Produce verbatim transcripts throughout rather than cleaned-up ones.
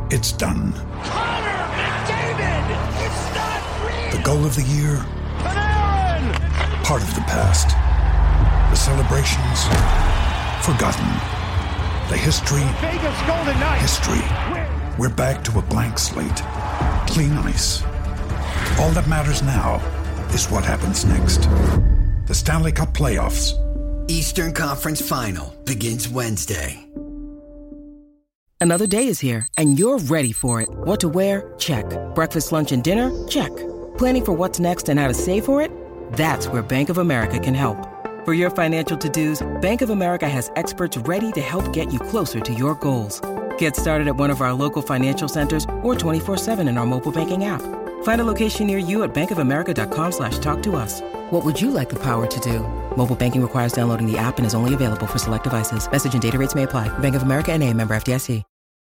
It's done. Connor McDavid! It's not real! The goal of the year? Panarin! Part of the past. The celebrations? Forgotten. The history? Vegas Golden Knights! History. We're back to a blank slate. Clean ice. All that matters now is what happens next. The Stanley Cup Playoffs. Eastern Conference Final begins Wednesday. Another day is here, and you're ready for it. What to wear? Check. Breakfast, lunch, and dinner? Check. Planning for what's next and how to save for it? That's where Bank of America can help. For your financial to-dos, Bank of America has experts ready to help get you closer to your goals. Get started at one of our local financial centers or twenty-four seven in our mobile banking app. Find a location near you at bankofamerica.com slash talk to us. What would you like the power to do? Mobile banking requires downloading the app and is only available for select devices. Message and data rates may apply. Bank of America N A, member F D I C.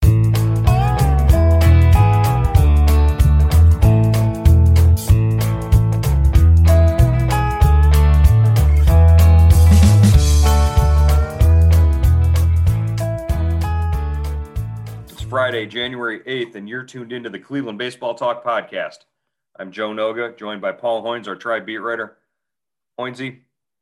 Friday, January eighth, and you're tuned into the Cleveland Baseball Talk podcast. I'm Joe Noga, joined by Paul Hoynes, our Tribe beat writer. Hoynesy,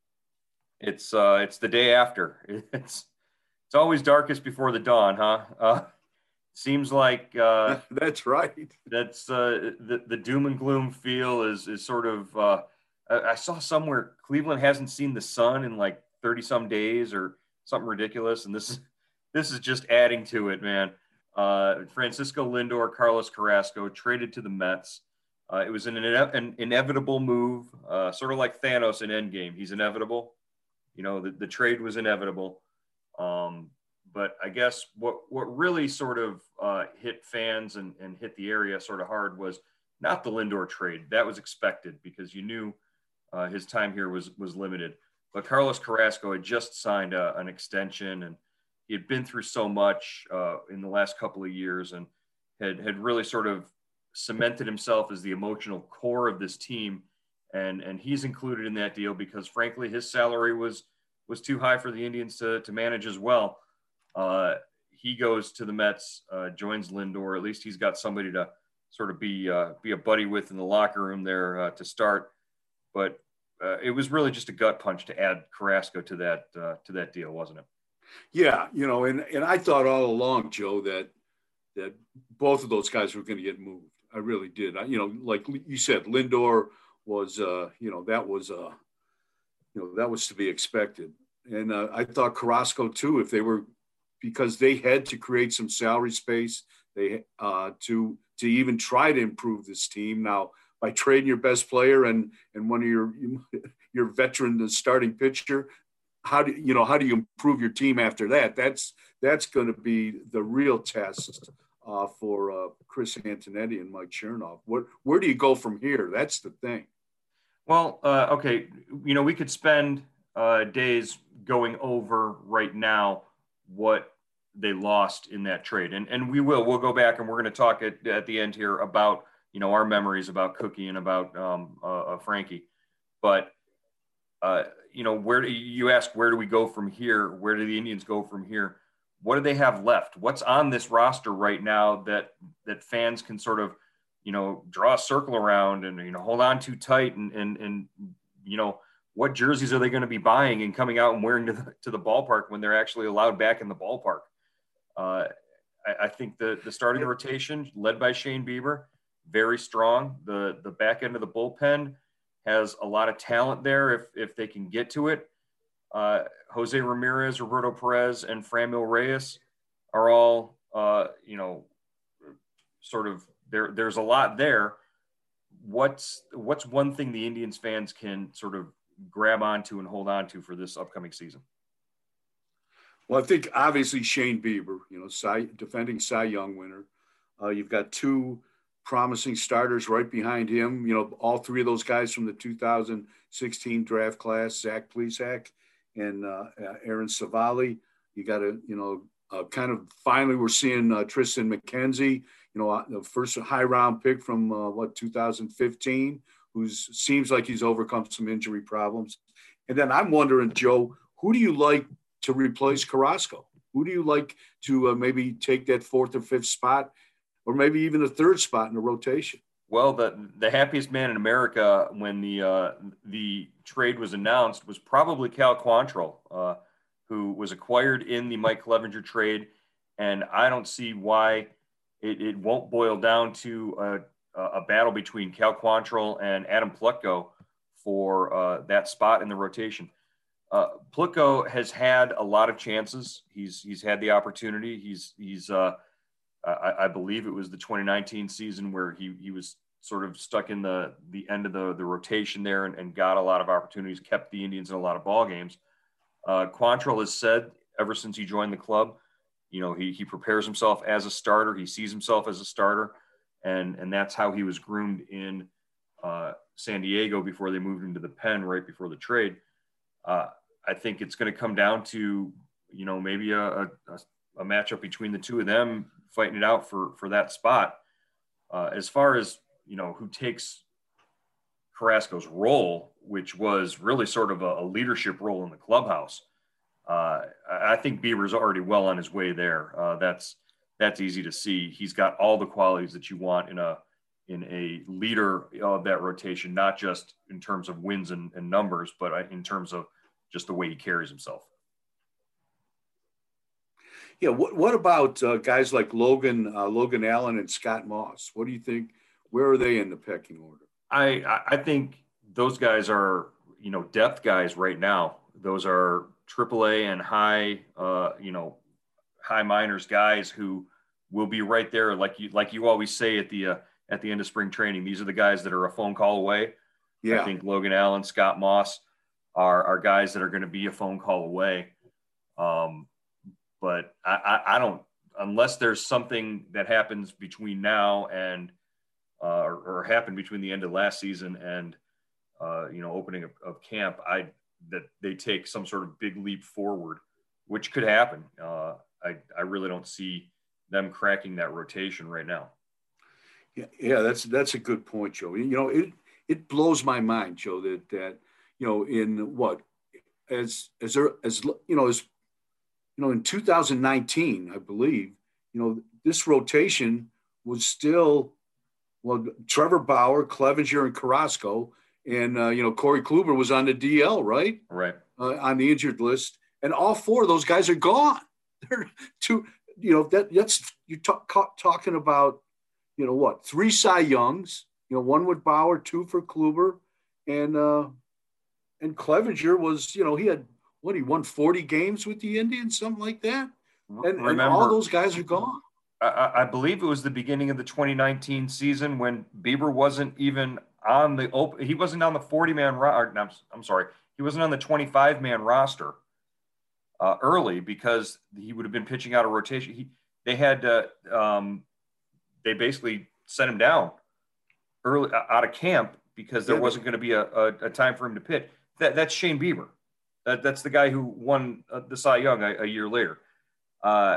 it's uh, it's the day after. It's it's always darkest before the dawn, huh? Uh, seems like uh, that's right. That's uh, the the doom and gloom feel is is sort of. Uh, I, I saw somewhere Cleveland hasn't seen the sun in like thirty some days or something ridiculous, and this is this is just adding to it, man. Uh, Francisco Lindor, Carlos Carrasco traded to the Mets. Uh, it was an, ine- an inevitable move, uh, sort of like Thanos in Endgame. He's inevitable. You know, the, the trade was inevitable. Um, but I guess what, what really sort of uh, hit fans and, and hit the area sort of hard was not the Lindor trade. That was expected because you knew uh, his time here was, was limited. But Carlos Carrasco had just signed a, an extension, and he had been through so much uh, in the last couple of years and had, had really sort of cemented himself as the emotional core of this team. And, and he's included in that deal because, frankly, his salary was was too high for the Indians to, to manage as well. Uh, he goes to the Mets, uh, joins Lindor. At least he's got somebody to sort of be uh, be a buddy with in the locker room there uh, to start. But uh, it was really just a gut punch to add Carrasco to that uh, to that deal, wasn't it? Yeah, you know, and, and I thought all along, Joe, that that both of those guys were going to get moved. I really did. I, you know, like you said, Lindor was, uh, you know, that was, uh, you know, that was to be expected. And uh, I thought Carrasco too, if they were, because they had to create some salary space, they uh, to to even try to improve this team. Now, by trading your best player and and one of your your veteran, the starting pitcher. How do you know? How do you improve your team after that? That's that's going to be the real test uh, for uh, Chris Antonetti and Mike Chernoff. Where where do you go from here? That's the thing. Well, uh, okay, you know, we could spend uh, days going over right now what they lost in that trade, and and we will. We'll go back and we're going to talk at at the end here about you know our memories about Cookie and about um, uh, uh, Frankie, but. Uh, you know, where do you ask, where do we go from here? Where do the Indians go from here? What do they have left? What's on this roster right now that, that fans can sort of, you know, draw a circle around and, you know, hold on too tight and, and, and, you know, what jerseys are they going to be buying and coming out and wearing to the, to the ballpark when they're actually allowed back in the ballpark? Uh, I, I think the, the starting rotation led by Shane Bieber, very strong. The, the back end of the bullpen has a lot of talent there if if they can get to it. Uh, Jose Ramirez, Roberto Perez, and Franmil Reyes are all, uh, you know, sort of there. There's a lot there. What's what's one thing the Indians fans can sort of grab onto and hold on to for this upcoming season? Well, I think obviously Shane Bieber, you know, Cy, defending Cy Young winner. Uh, you've got two promising starters right behind him. You know, all three of those guys from the two thousand sixteen draft class, Zach Plesac and uh, Aaron Savali. You got to, you know, uh, kind of finally we're seeing uh, Tristan McKenzie, you know, the first high round pick from uh, what, two thousand fifteen, who seems like he's overcome some injury problems. And then I'm wondering, Joe, who do you like to replace Carrasco? Who do you like to uh, maybe take that fourth or fifth spot? or maybe even a third spot in the rotation. Well, the the happiest man in America when the uh, the trade was announced was probably Cal Quantrill, uh, who was acquired in the Mike Clevenger trade, and I don't see why it, it won't boil down to a, a battle between Cal Quantrill and Adam Plutko for uh, that spot in the rotation. Uh, Plutko has had a lot of chances. He's he's had the opportunity. He's he's uh, I, I believe it was the twenty nineteen season where he he was sort of stuck in the the end of the the rotation there and, and got a lot of opportunities, kept the Indians in a lot of ball games. Uh, Quantrill has said ever since he joined the club, you know, he he prepares himself as a starter. He sees himself as a starter, and and that's how he was groomed in uh, San Diego before they moved him to the pen right before the trade. Uh, I think it's going to come down to, you know, maybe a, a, a matchup between the two of them fighting it out for, for that spot. Uh, as far as, you know, who takes Carrasco's role, which was really sort of a, a leadership role in the clubhouse, uh, I think Bieber's already well on his way there. Uh, that's that's easy to see. He's got all the qualities that you want in a in a leader of that rotation, not just in terms of wins and, and numbers, but in terms of just the way he carries himself. Yeah. What, what about uh, guys like Logan, uh, Logan Allen and Scott Moss? What do you think? Where are they in the pecking order? I, I think those guys are, you know, depth guys right now. Those are triple A and high, uh, you know, high minors guys who will be right there. Like you, like you always say at the, uh, at the end of spring training, these are the guys that are a phone call away. Yeah. I think Logan Allen, Scott Moss, are, are guys that are going to be a phone call away. Um, but I, I, I don't, unless there's something that happens between now and, uh, or, or happened between the end of last season and, uh, you know, opening of, of camp, I, that they take some sort of big leap forward, which could happen. Uh, I, I really don't see them cracking that rotation right now. Yeah. Yeah. That's, that's a good point, Joe. You know, it, it blows my mind, Joe, that, that, you know, in what, as, as there, as, you know, as, you know, in two thousand nineteen, I believe, you know, this rotation was still, well, Trevor Bauer, Clevenger, and Carrasco, and, uh, you know, Corey Kluber was on the D L, right? Right. Uh, on the injured list. And all four of those guys are gone. They're two, you know, that that's, you're talk, talking about, you know, what, three Cy Youngs, you know, one with Bauer, two for Kluber, and, uh, and Clevenger was, you know, he had, what, he won forty games with the Indians, something like that. And, Remember, and all those guys are gone. I, I believe it was the beginning of the twenty nineteen season when Bieber wasn't even on the open. He wasn't on the forty man roster. I'm, I'm sorry. He wasn't on the twenty-five man roster uh, early because he would have been pitching out of rotation. He, they had, uh, um, they basically sent him down early out of camp because there yeah, wasn't going to be a, a, a time for him to pitch. That, that's Shane Bieber. That, that's the guy who won uh, the Cy Young a, a year later. Uh,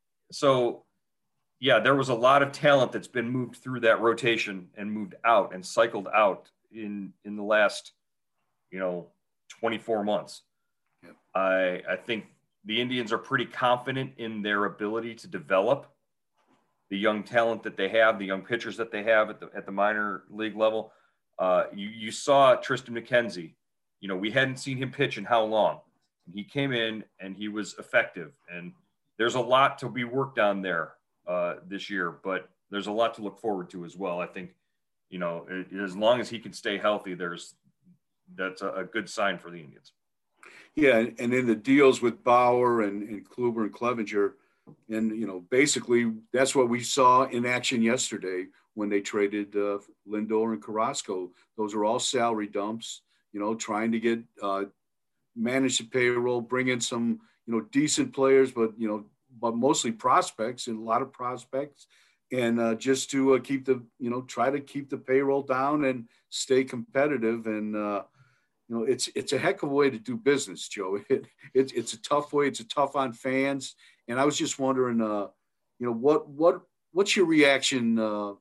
so, yeah, there was a lot of talent that's been moved through that rotation and moved out and cycled out in in the last, you know, twenty-four months. Yeah. I I think the Indians are pretty confident in their ability to develop the young talent that they have, the young pitchers that they have at the at the minor league level. Uh, you you saw Tristan McKenzie. You know, we hadn't seen him pitch in how long. He came in and he was effective. And there's a lot to be worked on there uh, this year, but there's a lot to look forward to as well. I think, you know, it, as long as he can stay healthy, there's that's a, a good sign for the Indians. Yeah, and in the deals with Bauer and, and Kluber and Clevenger, and, you know, basically that's what we saw in action yesterday when they traded uh, Lindor and Carrasco. Those are all salary dumps. You know, trying to get uh, manage the payroll, bring in some, you know, decent players, but, you know, but mostly prospects and a lot of prospects. And uh, just to uh, keep the, you know, try to keep the payroll down and stay competitive. And, uh, you know, it's it's a heck of a way to do business, Joe. It, it, it's a tough way. It's a tough on fans. And I was just wondering, uh, you know, what what what's your reaction uh,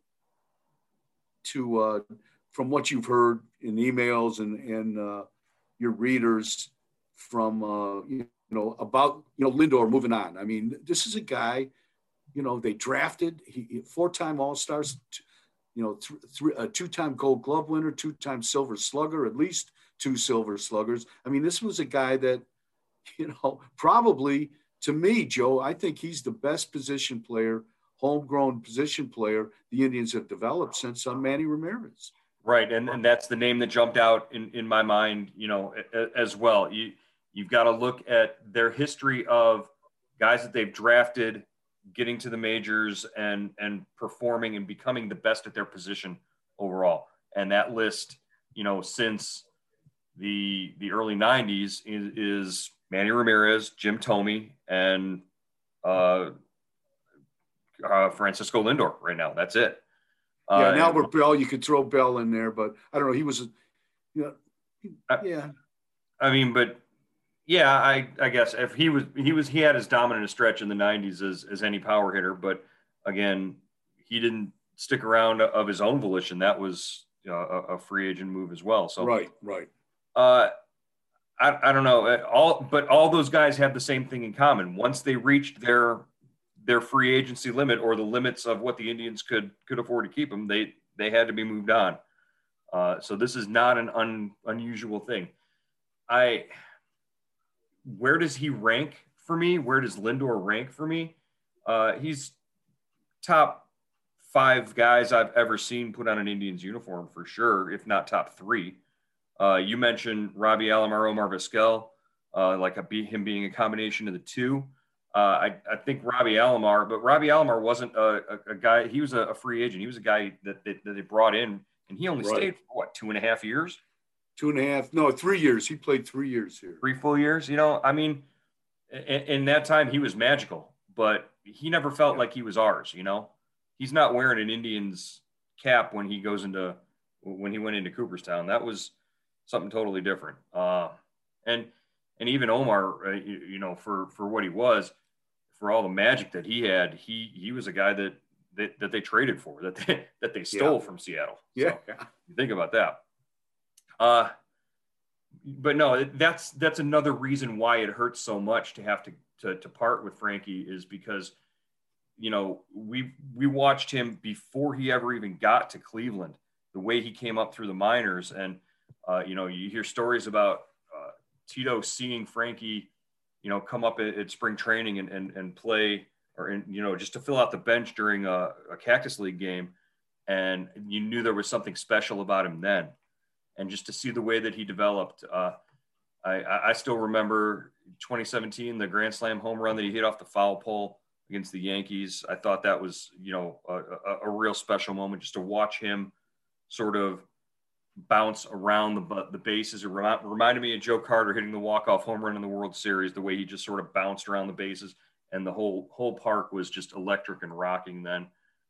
to uh, from what you've heard in emails and, and uh, your readers from, uh, you know, about, you know, Lindor moving on. I mean, this is a guy you know, they drafted he, four-time All-Stars, you know, th- th- a two-time Gold Glove winner, two-time Silver Slugger, at least two Silver Sluggers. I mean, this was a guy that, you know, probably to me, Joe, I think he's the best position player, homegrown position player the Indians have developed since uh, Manny Ramirez. Right, and, and that's the name that jumped out in, in my mind, you know, as well. You, you've got to look at their history of guys that they've drafted, getting to the majors and and performing and becoming the best at their position overall. And that list, you know, since the the early nineties is, is Manny Ramirez, Jim Thome, and uh, uh, Francisco Lindor right now. That's it. Yeah, uh, now we're Bell. You could throw Bell in there, but I don't know. He was, a, you know, I, yeah. I mean, but yeah, I I guess if he was he was he had as dominant a stretch in the nineties as as any power hitter, but again, he didn't stick around of his own volition. That was you know, a, a free agent move as well. So right, right. Uh, I I don't know all, but all those guys have the same thing in common. Once they reached their their free agency limit or the limits of what the Indians could could afford to keep them, they they had to be moved on. Uh, so this is not an un, unusual thing. I where does he rank for me? Where does Lindor rank for me? Uh, he's top five guys I've ever seen put on an Indians uniform for sure, if not top three. Uh, you mentioned Robbie Alomar, Omar Vizquel, uh, like a, him being a combination of the two. Uh, I, I think Robbie Alomar, but Robbie Alomar wasn't a, a, a guy. He was a, a free agent. He was a guy that, that, that they brought in, and he only Right. stayed for what, two and a half years? Two and a half, no, three years. He played three years here. Three full years. You know, I mean, in, in that time he was magical, but he never felt Yeah. like he was ours. You know, he's not wearing an Indians cap when he goes into when he went into Cooperstown. That was something totally different. Uh, and and even Omar, uh, you, you know, for for what he was, for all the magic that he had, he he was a guy that that, that they traded for, that they, that they stole Yeah. from Seattle. Yeah. So, you think about that. Uh, but no, that's that's another reason why it hurts so much to have to, to to part with Frankie, is because, you know, we we watched him before he ever even got to Cleveland, the way he came up through the minors, and uh, you know, you hear stories about uh, Tito seeing Frankie, you know, come up at, at spring training and and and play, or in, you know, just to fill out the bench during a, a Cactus League game, and you knew there was something special about him then. And just to see the way that he developed, uh, I, I still remember twenty seventeen, the Grand Slam home run that he hit off the foul pole against the Yankees. I thought that was, you know, a, a, a real special moment, just to watch him sort of bounce around the the bases. It rem- reminded me of Joe Carter hitting the walk-off home run in the World Series, the way he just sort of bounced around the bases, and the whole whole park was just electric and rocking then.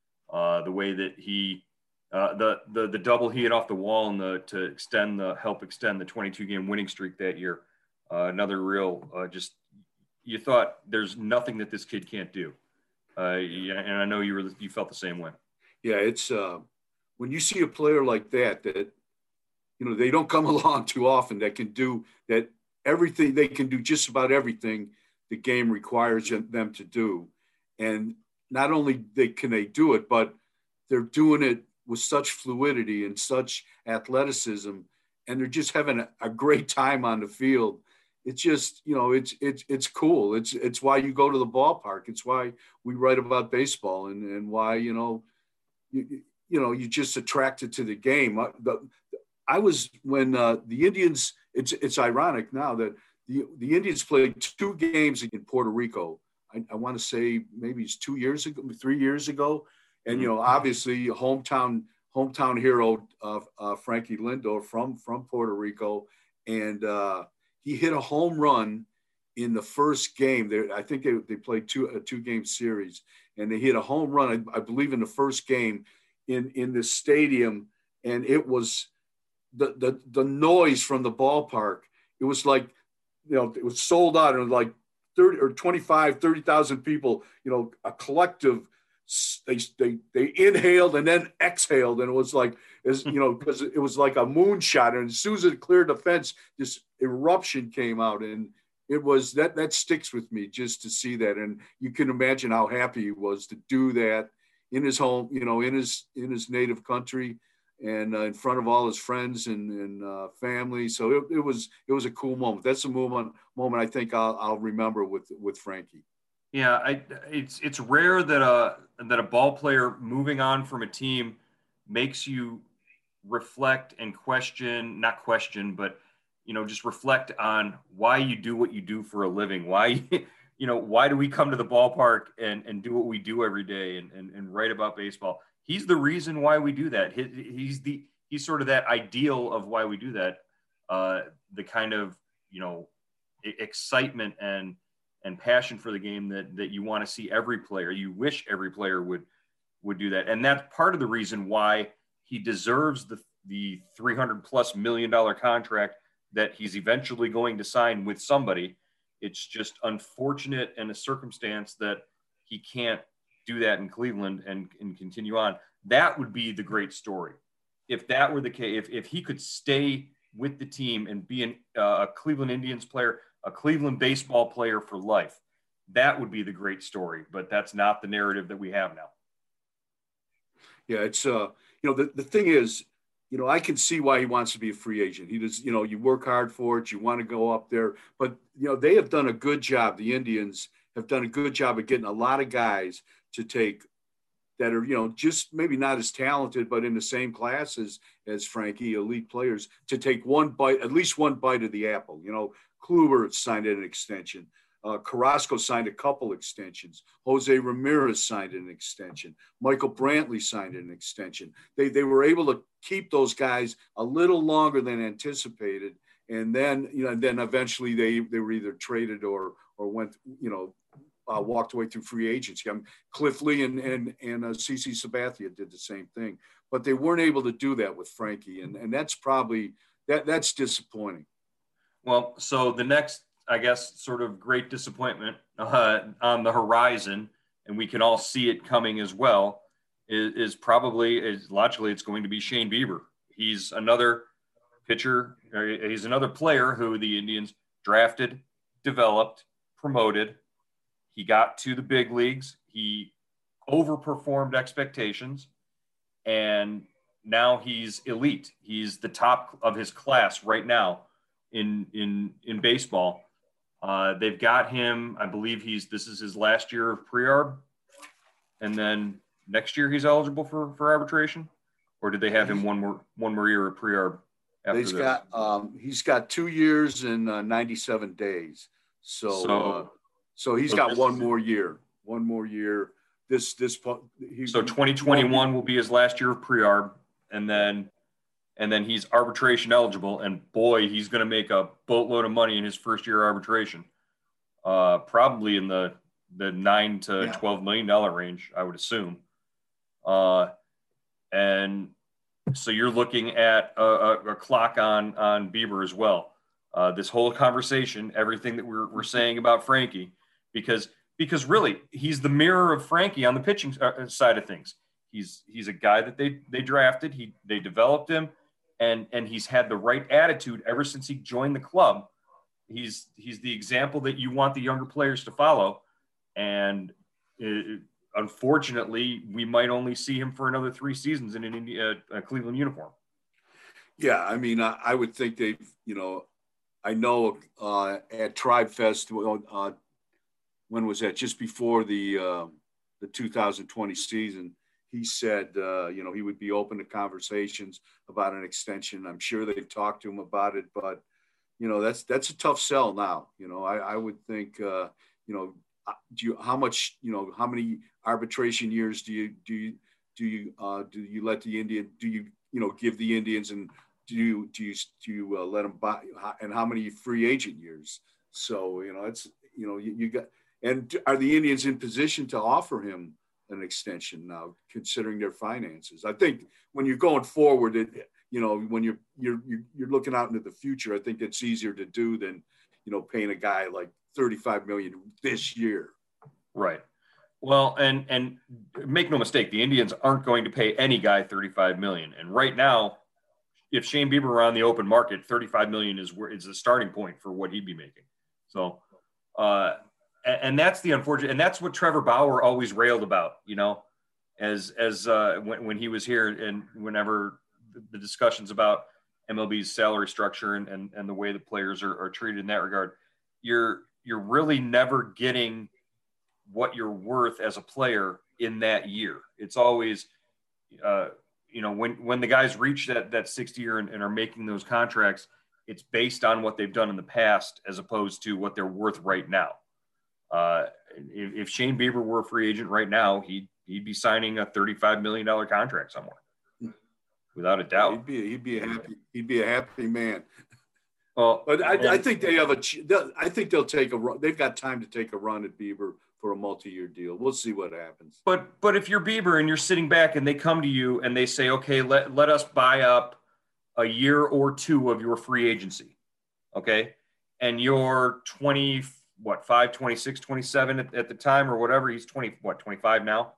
Uh, the way that he Uh, the the the double he hit off the wall and the to extend the help extend the twenty-two game winning streak that year. Uh, another real uh, just you thought there's nothing that this kid can't do. Uh, yeah, and I know you were you felt the same way. Yeah, it's uh, when you see a player like that, that you know they don't come along too often, that can do that everything. They can do just about everything the game requires them to do, and not only they can they do it, but they're doing it with such fluidity and such athleticism, and they're just having a, a great time on the field. It's just, you know, it's, it's, it's cool. It's, it's why you go to the ballpark. It's why we write about baseball, and, and why, you know, you, you know, you're just attracted to the game. I, the, I was, when uh, the Indians, it's, it's ironic now that the, the Indians played two games in Puerto Rico. I, I want to say maybe it's two years ago, three years ago. And, you know, obviously hometown hometown hero of uh, Frankie Lindor from, from Puerto Rico. And uh, he hit a home run in the first game. They, I think they, they played two, a two-game series. And they hit a home run, I, I believe, in the first game in, in this stadium. And it was the, the, the noise from the ballpark. It was like, you know, it was sold out. And like thirty or twenty-five, thirty thousand people, you know, a collective – They, they they inhaled and then exhaled, and it was like, as you know, because it was like a moonshot. And as soon as it cleared the fence, this eruption came out, and it was that that sticks with me just to see that. And you can imagine how happy he was to do that in his home, you know, in his, in his native country and uh, in front of all his friends and, and uh, family. So it, it was, it was a cool moment. That's a moment, moment I think I'll, I'll remember with, with Frankie. Yeah. I, it's, it's rare that a, that a ball player moving on from a team makes you reflect and question, not question, but, you know, just reflect on why you do what you do for a living. Why, you know, why do we come to the ballpark and, and do what we do every day and, and, and write about baseball? He's the reason why we do that. He, he's the, he's sort of that ideal of why we do that. Uh, the kind of, you know, excitement and, and passion for the game that, that you want to see every player. You wish every player would, would do that. And that's part of the reason why he deserves the, the three hundred plus million dollar contract that he's eventually going to sign with somebody. It's just unfortunate and a circumstance that he can't do that in Cleveland and, and continue on. That would be the great story. If that were the case, if, if he could stay with the team and be an, uh, a Cleveland Indians player, a Cleveland baseball player for life, that would be the great story. But that's not the narrative that we have now. Yeah, it's, uh, you know, the, the thing is, you know, I can see why he wants to be a free agent. He does, you know, you work hard for it. You want to go up there. But, you know, they have done a good job. The Indians have done a good job of getting a lot of guys to take that are, you know, just maybe not as talented, but in the same class as, as Frankie, elite players, to take one bite, at least one bite of the apple. You know, Kluber signed an extension. Uh, Carrasco signed a couple extensions. Jose Ramirez signed an extension. Michael Brantley signed an extension. They they were able to keep those guys a little longer than anticipated, and then you know, and then eventually they they were either traded or or went you know uh, walked away through free agency. I mean, Cliff Lee and and and uh, C C Sabathia did the same thing, but they weren't able to do that with Frankie, and and that's probably that that's disappointing. Well, so the next, I guess, sort of great disappointment uh, on the horizon, and we can all see it coming as well, is, is probably, is logically, it's going to be Shane Bieber. He's another pitcher, or he's another player who the Indians drafted, developed, promoted. He got to the big leagues. He overperformed expectations, and now he's elite. He's the top of his class right now in in in baseball. Uh, they've got him, I believe he's, this is his last year of pre-arb, and then next year he's eligible for, for arbitration, or did they have him one more, one more year of pre-arb after He's this? got, um, he's got two years and uh, ninety-seven days. So, So, uh, so he's so got this one is- more year, one more year. This, this, he, So twenty twenty-one will be his last year of pre-arb, and then, and then he's arbitration eligible, and boy, he's going to make a boatload of money in his first year arbitration. Uh, probably in the, the nine to Yeah. twelve million dollar range, I would assume. Uh, and so you're looking at a, a, a clock on, on Bieber as well. Uh, this whole conversation, everything that we're, we're saying about Frankie, because, because really he's the mirror of Frankie on the pitching side of things. He's, he's a guy that they, they drafted. He, they developed him. And, and he's had the right attitude ever since he joined the club. He's, he's the example that you want the younger players to follow. And it, unfortunately, we might only see him for another three seasons in an India, a Cleveland uniform. Yeah. I mean, I, I would think they, you know, I know uh, at Tribe Fest, uh, when was that? Just before the, uh, the two thousand twenty season, he said, uh, you know, he would be open to conversations about an extension. I'm sure they've talked to him about it, but, you know, that's that's a tough sell now. You know, I, I would think, uh, you know, do you, how much, you know, how many arbitration years do you, do you, do you, uh, do you let the Indian, do you, you know, give the Indians, and do you, do you, do you uh, let them buy, and how many free agent years? So, you know, it's, you know, you, you got, and are the Indians in position to offer him an extension now, considering their finances? I think when you're going forward, it, you know, when you're, you're, you're looking out into the future, I think it's easier to do than, you know, paying a guy like thirty-five million dollars this year. Right. Well, and, and make no mistake, the Indians aren't going to pay any guy thirty-five million dollars. And right now, if Shane Bieber were on the open market, thirty-five million dollars is where is the starting point for what he'd be making. So, uh, and, and that's the unfortunate, and that's what Trevor Bauer always railed about, you know, as, as uh, when, when he was here and whenever the, the discussions about M L B's salary structure and, and, and the way the players are, are treated in that regard, you're, you're really never getting what you're worth as a player in that year. It's always, uh, you know, when, when the guys reach that, that sixth year and, and are making those contracts, it's based on what they've done in the past as opposed to what they're worth right now. Uh, if, if Shane Bieber were a free agent right now, he'd, he'd be signing a thirty-five million dollars contract somewhere without a doubt. He'd be, he'd be a happy, he'd be a happy man. Well, but I, and, I think they have a, I think they'll take a run. They've got time to take a run at Bieber for a multi-year deal. We'll see what happens. But but if you're Bieber and you're sitting back and they come to you and they say, okay, let, let us buy up a year or two of your free agency, okay? And you're twenty, what, five, twenty-six, twenty-seven at, at the time or whatever. He's twenty, what, twenty-five now?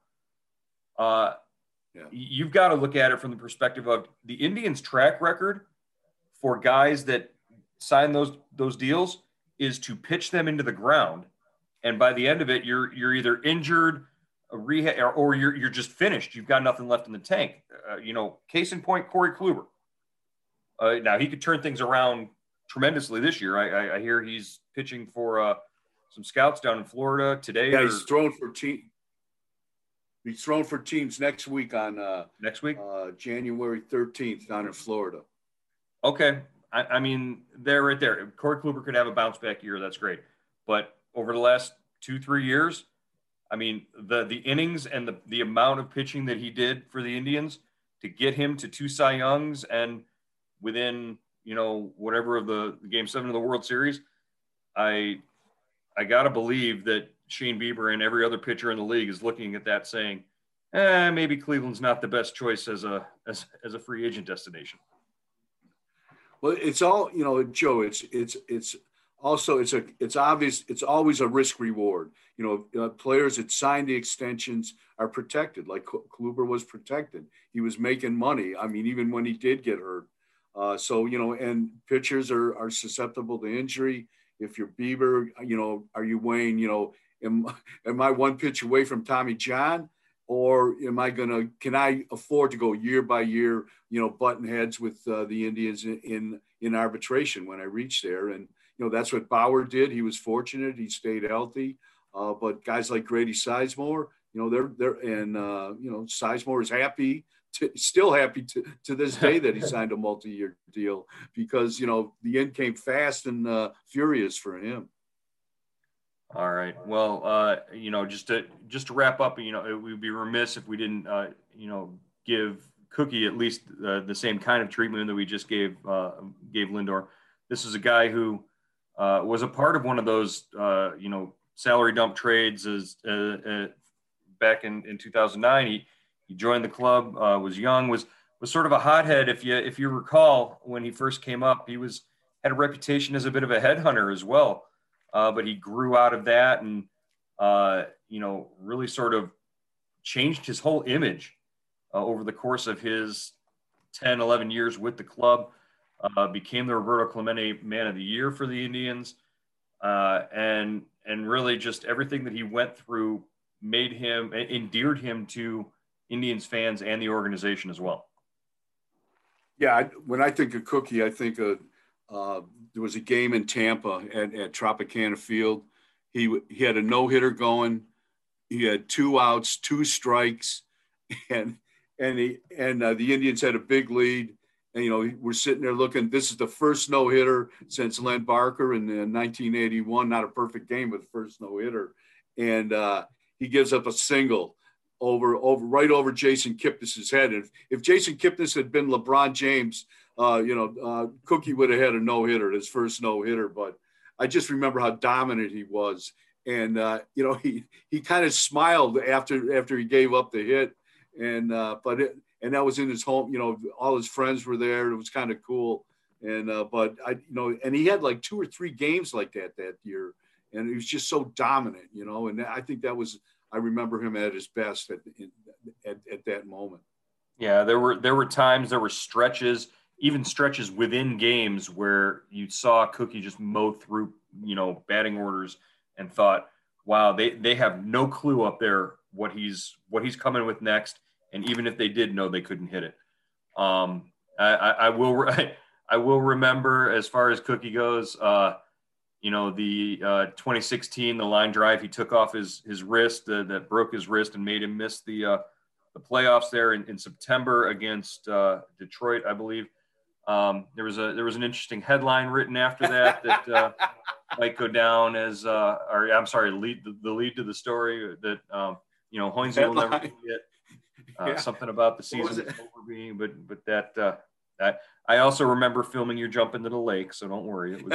Uh, yeah. You've got to look at it from the perspective of the Indians' track record for guys that sign those those deals is to pitch them into the ground. And by the end of it, you're you're either injured, a rehab, or, or you're you're just finished. You've got nothing left in the tank. Uh, you know, case in point, Corey Kluber. Uh, now he could turn things around tremendously this year. I, I, I hear he's pitching for uh, some scouts down in Florida today. Yeah, or, he's thrown for team. He's thrown for teams next week on uh, next week, uh, January thirteenth, down in Florida. Okay, I, I mean they're right there. Corey Kluber could have a bounce back year. That's great, but over the last two, three years, I mean, the the innings and the, the amount of pitching that he did for the Indians to get him to two Cy Youngs and within, you know, whatever of the, the game seven of the World Series, I I got to believe that Shane Bieber and every other pitcher in the league is looking at that saying, eh, maybe Cleveland's not the best choice as a as, as a free agent destination. Well, it's all, you know, Joe, it's it's it's – also, it's a it's obvious it's always a risk reward. You know, uh, players that signed the extensions are protected, like Kluber was protected. He was making money. I mean, even when he did get hurt. Uh, so, you know, and pitchers are are susceptible to injury. If you're Bieber, you know, are you weighing, you know, am, am I one pitch away from Tommy John? Or am I going to, can I afford to go year by year, you know, button heads with uh, the Indians in, in in arbitration when I reach there? And you know, that's what Bauer did. He was fortunate. He stayed healthy. Uh, but guys like Grady Sizemore, you know, they're, they're, and, uh, you know, Sizemore is happy, to, still happy to, to this day that he signed a multi-year deal because, you know, the end came fast and uh, furious for him. All right. Well, uh, you know, just to, just to wrap up, you know, it would be remiss if we didn't, uh, you know, give Cookie at least uh, the same kind of treatment that we just gave, uh, gave Lindor. This is a guy who, Uh, was a part of one of those, uh, you know, salary dump trades as uh, uh, back in, in two thousand nine. He he joined the club, uh, was young, was was sort of a hothead. If you if you recall, when he first came up, he was had a reputation as a bit of a headhunter as well. Uh, but he grew out of that and uh, you know really sort of changed his whole image uh, over the course of his ten, eleven years with the club. Uh, became the Roberto Clemente Man of the Year for the Indians, uh, and and really just everything that he went through made him endeared him to Indians fans and the organization as well. Yeah, I, when I think of Cookie, I think of uh, there was a game in Tampa at, at Tropicana Field. He he had a no hitter going. He had two outs, two strikes, and and he and uh, the Indians had a big lead. And, you know, we're sitting there looking, this is the first no-hitter since Len Barker in, in nineteen eighty-one, not a perfect game, but the first no-hitter. And uh, he gives up a single over, over right over Jason Kipnis's head. And if, if Jason Kipnis had been LeBron James, uh, you know, uh, Cookie would have had a no-hitter, his first no-hitter. But I just remember how dominant he was. And, uh, you know, he he kind of smiled after after he gave up the hit. And uh, but it, and that was in his home, you know, all his friends were there. It was kind of cool. And, uh, but I, you know, and he had like two or three games like that that year. And he was just so dominant, you know, and I think that was, I remember him at his best at, at, at that moment. Yeah. There were, there were times, there were stretches, even stretches within games where you saw Cookie just mow through you know, batting orders and thought, wow, they, they have no clue up there what he's what he's coming with next. And even if they did know, they couldn't hit it. Um, I, I, I will I, I will remember, as far as Cookie goes, uh, you know, the uh, twenty sixteen, the line drive he took off his his wrist uh, that broke his wrist and made him miss the uh, the playoffs there in, in September against uh, Detroit, I believe. Um, there was a there was an interesting headline written after that that uh, might go down as, uh, or I'm sorry, lead the, the lead to the story that um, you know Hoynesy will never forget. Uh, yeah. Something about the season over being, but but that uh, I, I also remember filming your jump into the lake, so don't worry. It was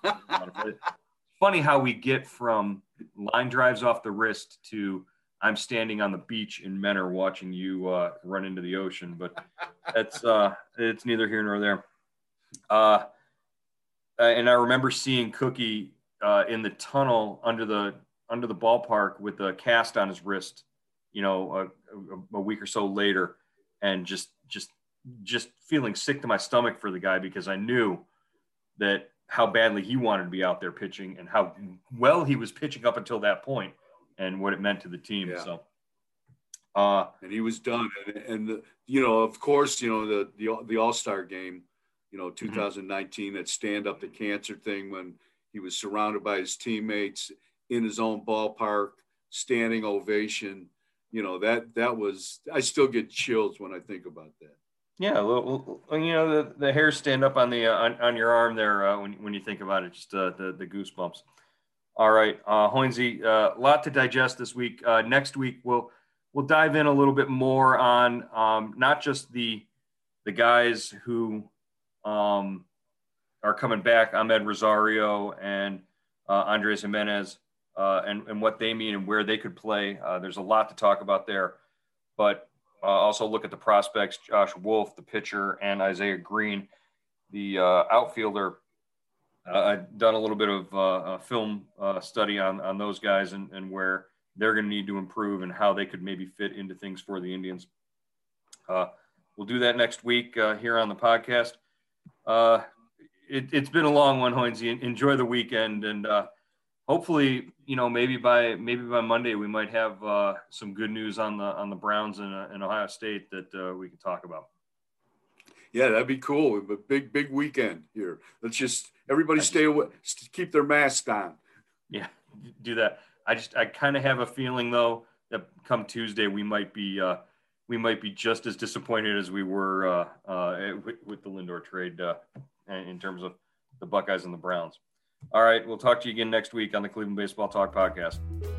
funny how we get from line drives off the wrist to I'm standing on the beach in Menor watching you uh, run into the ocean, but that's uh, it's neither here nor there. Uh, and I remember seeing Cookie uh, in the tunnel under the under the ballpark with a cast on his wrist, you know, a, a, a week or so later, and just just just feeling sick to my stomach for the guy, because I knew that how badly he wanted to be out there pitching and how well he was pitching up until that point, and what it meant to the team. Yeah. So, uh, and he was done. And, and the, you know, of course, you know, the, the, the All-Star game, you know, two thousand nineteen, mm-hmm. that stand up to cancer thing, when he was surrounded by his teammates in his own ballpark, standing ovation, you know, that, that was, I still get chills when I think about that. Yeah. Well, you know, the, the hairs stand up on the, uh, on, on your arm there uh, when, when you think about it, just uh, the, the goosebumps. All right, uh, Hoynesy, a uh, lot to digest this week. Uh, next week, we'll we'll dive in a little bit more on um, not just the the guys who um, are coming back, Ahmed Rosario and uh, Andres Jimenez, uh, and, and what they mean and where they could play. Uh, there's a lot to talk about there, but uh, also look at the prospects, Josh Wolf, the pitcher, and Isaiah Green, the uh, outfielder. Uh, I've done a little bit of uh, a film uh, study on, on those guys and, and where they're going to need to improve and how they could maybe fit into things for the Indians. Uh, we'll do that next week uh, here on the podcast. Uh, it, it's been a long one, Hoynesy. Enjoy the weekend, and uh, hopefully, you know, maybe by maybe by Monday we might have uh, some good news on the on the Browns in, uh, in Ohio State that uh, we can talk about. Yeah, that'd be cool. A big, big weekend here. Let's just everybody stay away, keep their masks on. Yeah, do that. I just, I kind of have a feeling though that come Tuesday we might be, uh, we might be just as disappointed as we were uh, uh, with, with the Lindor trade uh, in terms of the Buckeyes and the Browns. All right, we'll talk to you again next week on the Cleveland Baseball Talk podcast.